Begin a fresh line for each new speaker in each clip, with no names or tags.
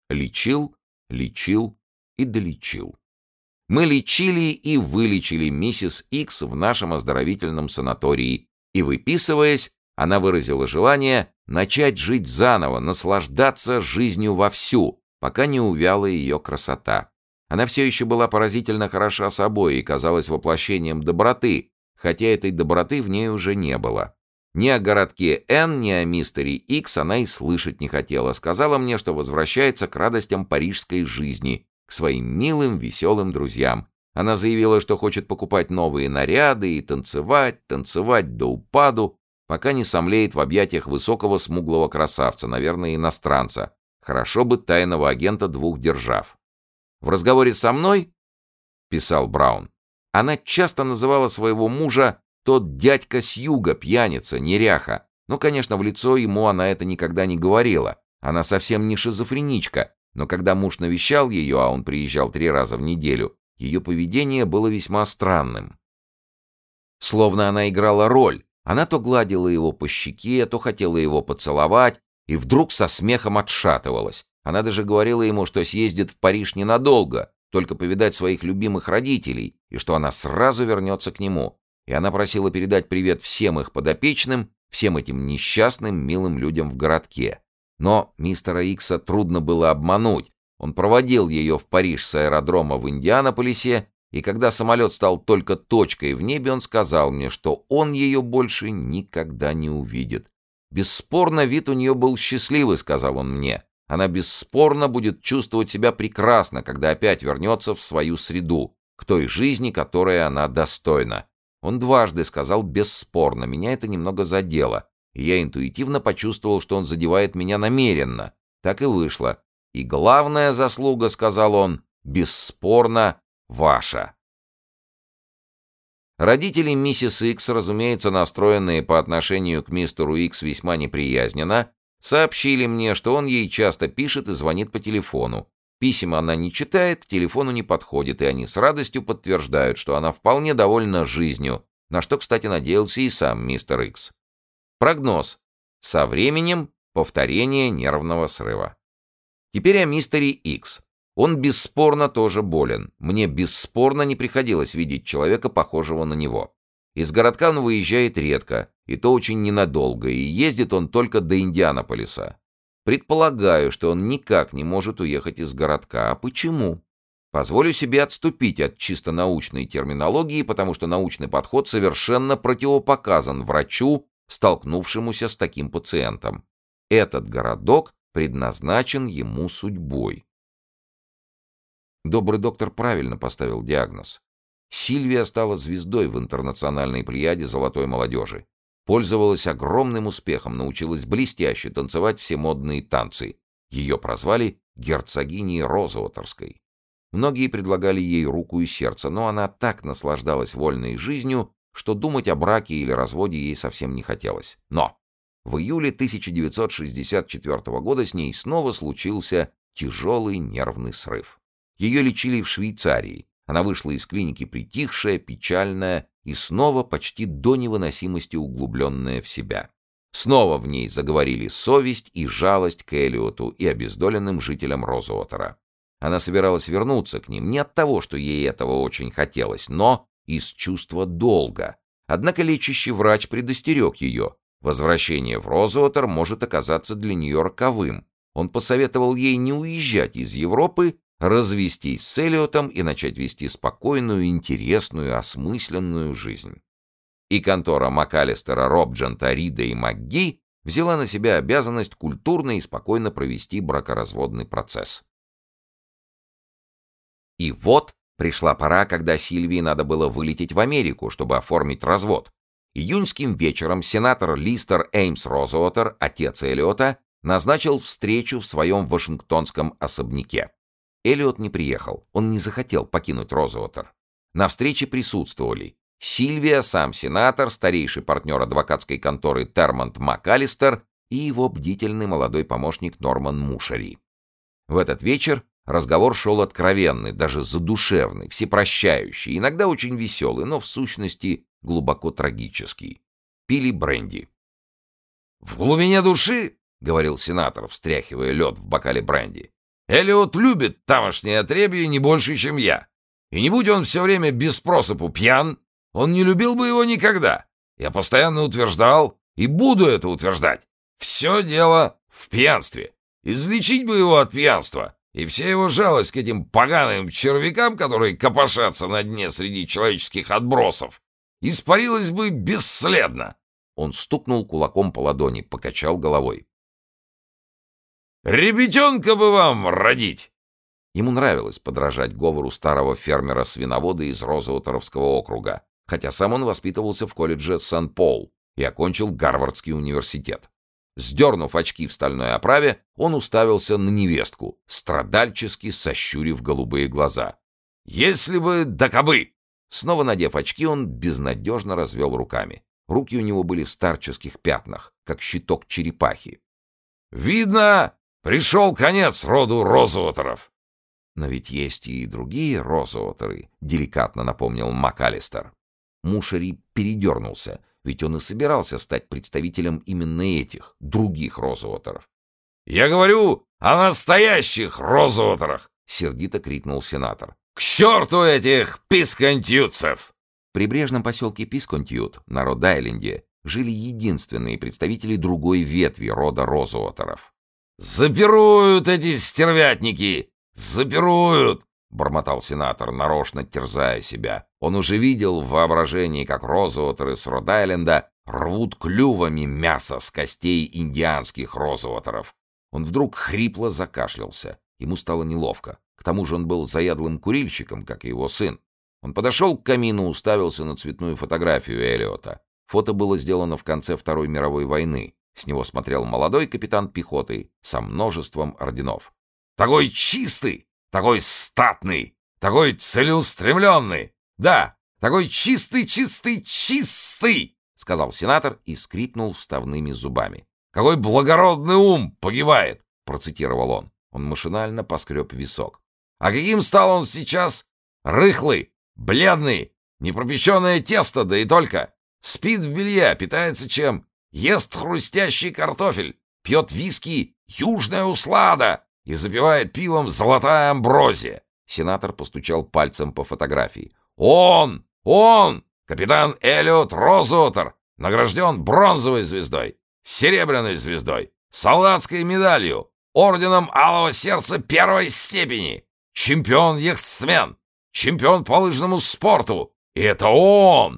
Лечил, лечил и долечил. Мы лечили и вылечили миссис Икс в нашем оздоровительном санатории, и, выписываясь, она выразила желание начать жить заново, наслаждаться жизнью вовсю, пока не увяла ее красота. Она все еще была поразительно хороша собой и казалась воплощением доброты, хотя этой доброты в ней уже не было. Ни о городке Н, ни о мистере Икс она и слышать не хотела. Сказала мне, что возвращается к радостям парижской жизни, к своим милым, веселым друзьям. Она заявила, что хочет покупать новые наряды и танцевать, танцевать до упаду, пока не сомлеет в объятиях высокого смуглого красавца, наверное, иностранца. Хорошо бы тайного агента двух держав. В разговоре со мной, писал Браун, она часто называла своего мужа «тот дядька с юга, пьяница, неряха». Ну, конечно, в лицо ему она это никогда не говорила. Она совсем не шизофреничка, но когда муж навещал ее, а он приезжал 3 раза в неделю, ее поведение было весьма странным. Словно она играла роль. Она то гладила его по щеке, то хотела его поцеловать, и вдруг со смехом отшатывалась. Она даже говорила ему, что съездит в Париж ненадолго, только повидать своих любимых родителей, и что она сразу вернется к нему. И она просила передать привет всем их подопечным, всем этим несчастным, милым людям в городке. Но мистера Икса трудно было обмануть. Он проводил ее в Париж с аэродрома в Индианаполисе, и когда самолет стал только точкой в небе, он сказал мне, что он ее больше никогда не увидит. «Бесспорно, вид у нее был счастливый», — сказал он мне. «Она бесспорно будет чувствовать себя прекрасно, когда опять вернется в свою среду, к той жизни, которой она достойна». Он дважды сказал «бесспорно», меня это немного задело, и я интуитивно почувствовал, что он задевает меня намеренно. Так и вышло. «И главная заслуга», — сказал он, — «бесспорно ваша». Родители миссис Икс, разумеется, настроенные по отношению к мистеру Икс весьма неприязненно, сообщили мне, что он ей часто пишет и звонит по телефону. Писем она не читает, к телефону не подходит, и они с радостью подтверждают, что она вполне довольна жизнью, на что, кстати, надеялся и сам мистер Икс. Прогноз. Со временем повторение нервного срыва. Теперь о мистере Икс. Он бесспорно тоже болен. Мне бесспорно не приходилось видеть человека, похожего на него. Из городка он выезжает редко, и то очень ненадолго, и ездит он только до Индианаполиса. Предполагаю, что он никак не может уехать из городка. А почему? Позволю себе отступить от чисто научной терминологии, потому что научный подход совершенно противопоказан врачу, столкнувшемуся с таким пациентом. Этот городок предназначен ему судьбой. Добрый доктор правильно поставил диагноз. Сильвия стала звездой в интернациональной плеяде золотой молодежи. Пользовалась огромным успехом, научилась блестяще танцевать все модные танцы. Ее прозвали герцогиней Розуотерской. Многие предлагали ей руку и сердце, но она так наслаждалась вольной жизнью, что думать о браке или разводе ей совсем не хотелось. Но в июле 1964 года с ней снова случился тяжелый нервный срыв. Ее лечили в Швейцарии. Она вышла из клиники притихшая, печальная и снова почти до невыносимости углубленная в себя. Снова в ней заговорили совесть и жалость к Эллиоту и обездоленным жителям Розуотера. Она собиралась вернуться к ним не от того, что ей этого очень хотелось, но из чувства долга. Однако лечащий врач предостерег ее. Возвращение в Розуотер может оказаться для нее роковым. Он посоветовал ей не уезжать из Европы, развестись с Эллиотом и начать вести спокойную, интересную, осмысленную жизнь. И контора МакАлистера, Робджента, Рида и МакГи взяла на себя обязанность культурно и спокойно провести бракоразводный процесс. И вот пришла пора, когда Сильвии надо было вылететь в Америку, чтобы оформить развод. Июньским вечером сенатор Листер Эймс Розуотер, отец Эллиота, назначил встречу в своем вашингтонском особняке. Эллиот не приехал, он не захотел покинуть Розуотер. На встрече присутствовали Сильвия, сам сенатор, старейший партнер адвокатской конторы Термонт МакАлистер и его бдительный молодой помощник Норман Мушери. В этот вечер разговор шел откровенный, даже задушевный, всепрощающий, иногда очень веселый, но в сущности глубоко трагический. Пили бренди. «В глубине души, — говорил сенатор, встряхивая лед в бокале бренди,
Эллиот любит тамошнее отребье не больше, чем я. И не будь он все время без просыпу пьян, он не любил бы его никогда. Я постоянно утверждал и буду это утверждать. Все дело в пьянстве. Излечить бы его от пьянства, и вся его жалость к этим поганым червякам, которые копошатся на дне среди человеческих отбросов, испарилась бы бесследно.
Он стукнул кулаком по ладони, покачал головой.
«Ребятенка бы вам родить!»
Ему нравилось подражать говору старого фермера-свиновода из Розуотеровского округа, хотя сам он воспитывался в колледже Сент-Пол и окончил Гарвардский университет. Сдернув очки в стальной оправе, он уставился на невестку, страдальчески сощурив голубые глаза.
«Если бы да кабы!»
Снова надев очки, он безнадежно развел руками. Руки у него были в старческих пятнах, как щиток черепахи.
«Видно, пришел конец роду Розуотеров!»
«Но ведь есть и другие Розуотеры», — деликатно напомнил МакАлистер. Мушери передернулся, ведь он и собирался стать представителем именно этих, других Розуотеров.
«Я говорю о настоящих Розуотерах!» — сердито крикнул сенатор. «К черту этих писконтьютцев!»
В прибрежном поселке Писконтьют на Род-Айленде жили единственные представители другой ветви рода Розуотеров.
«Запируют эти стервятники! Запируют!»
— бормотал сенатор, нарочно терзая себя. Он уже видел в воображении, как Розуотеры с Род-Айленда рвут клювами мясо с костей индианских Розуотеров. Он вдруг хрипло закашлялся. Ему стало неловко. К тому же он был заядлым курильщиком, как и его сын. Он подошел к камину, уставился на цветную фотографию Эллиота. Фото было сделано в конце Второй мировой войны. С него смотрел молодой капитан пехоты со множеством орденов.
«Такой чистый, такой статный, такой целеустремленный! Да, такой чистый, чистый, чистый!» — сказал сенатор и скрипнул вставными зубами. «Какой благородный ум погибает!» — процитировал он. Он машинально поскреб висок. «А каким стал он сейчас? Рыхлый, бледный, непропеченное тесто, да и только! Спит в белье, питается чем? Ест хрустящий картофель, пьет виски «Южная услада» и запивает пивом «Золотая амброзия».
Сенатор постучал пальцем по фотографии.
Он, капитан Эллиот Розуотер, награжден бронзовой звездой, серебряной звездой, солдатской медалью, орденом Алого Сердца первой степени, чемпион-яхтсмен, чемпион по лыжному спорту. И это он!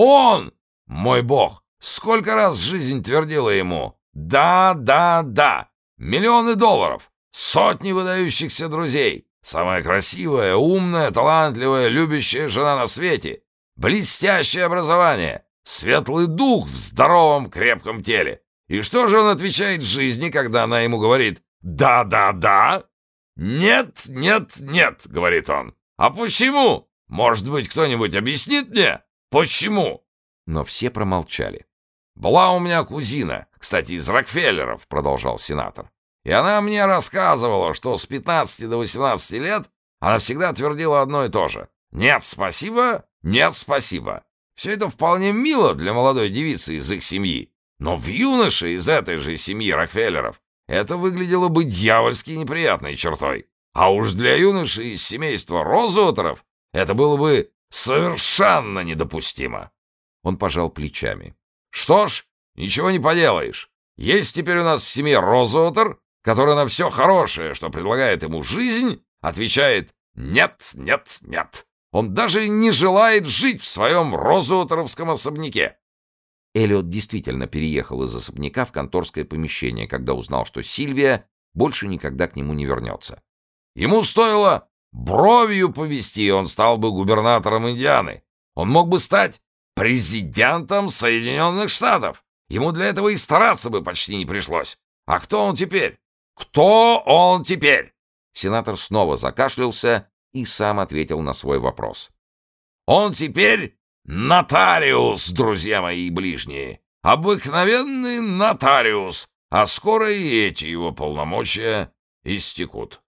Мой бог! Сколько раз жизнь твердила ему: да, да, да! Миллионы долларов, сотни выдающихся друзей, самая красивая, умная, талантливая, любящая жена на свете, блестящее образование, светлый дух в здоровом крепком теле. И что же он отвечает жизни, когда она ему говорит «да, да, да»? «Нет, нет, нет», — говорит он. «А почему? Может быть, кто-нибудь объяснит мне, почему?»
Но все промолчали.
«Была у меня кузина, кстати, из Рокфеллеров», — продолжал сенатор. «И она мне рассказывала, что с 15 до 18 лет она всегда твердила одно и то же. Нет, спасибо, нет, спасибо. Все это вполне мило для молодой девицы из их семьи. Но в юноше из этой же семьи Рокфеллеров это выглядело бы дьявольски неприятной чертой. А уж для юноши из семейства Розуотеров это было бы совершенно недопустимо».
Он пожал плечами.
«Что ж, ничего не поделаешь. Есть теперь у нас в семье Розуотер, который на все хорошее, что предлагает ему жизнь, отвечает «нет, нет, нет». Он даже не желает жить в своем розуотеровском особняке».
Эллиот действительно переехал из особняка в конторское помещение, когда узнал, что Сильвия больше никогда к нему не вернется.
Ему стоило бровью повести, и он стал бы губернатором Индианы. Он мог бы стать президентом Соединенных Штатов. Ему для этого и стараться бы почти не пришлось. А кто он теперь? Кто он теперь?
Сенатор снова закашлялся и сам ответил на свой вопрос.
Он теперь нотариус, друзья мои ближние. Обыкновенный нотариус. А скоро и эти его полномочия истекут.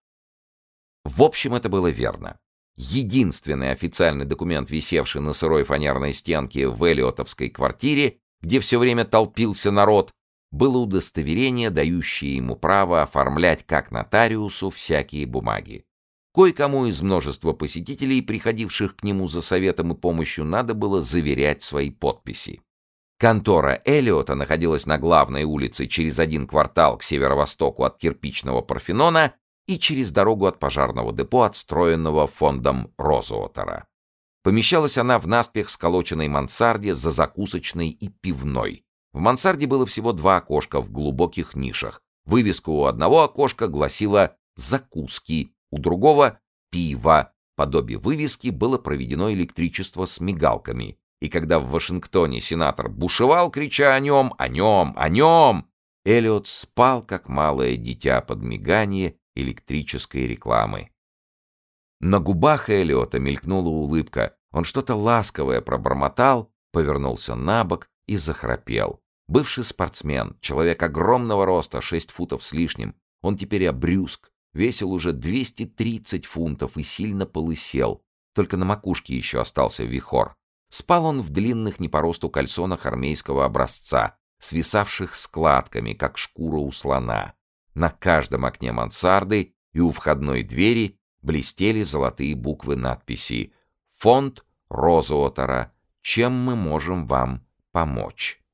В общем, это было верно. Единственный официальный документ, висевший на сырой фанерной стенке в Эллиотовской квартире, где все время толпился народ, было удостоверение, дающее ему право оформлять как нотариусу всякие бумаги. Кое-кому из множества посетителей, приходивших к нему за советом и помощью, надо было заверять свои подписи. Контора Эллиота находилась на главной улице через 1 квартал к северо-востоку от кирпичного Парфенона и через дорогу от пожарного депо, отстроенного фондом Розуотера. Помещалась она в наспех сколоченной мансарде за закусочной и пивной. В мансарде было всего 2 окошка в глубоких нишах. Вывеска у одного окошка гласила «Закуски», у другого «Пиво». Подобие вывески было проведено электричество с мигалками. И когда в Вашингтоне сенатор бушевал, крича о нем, о нем, о нем, Эллиот спал, как малое дитя под мигание электрической рекламы. На губах Эллиота мелькнула улыбка. Он что-то ласковое пробормотал, повернулся на бок и захрапел. Бывший спортсмен, человек огромного роста, 6 футов с лишним, он теперь обрюзг, весил уже 230 фунтов и сильно полысел, только на макушке еще остался вихор. Спал он в длинных не по росту кальсонах армейского образца, свисавших складками, как шкура у слона. На каждом окне мансарды и у входной двери блестели золотые буквы надписи «Фонд Розуотера. Чем мы можем вам помочь?».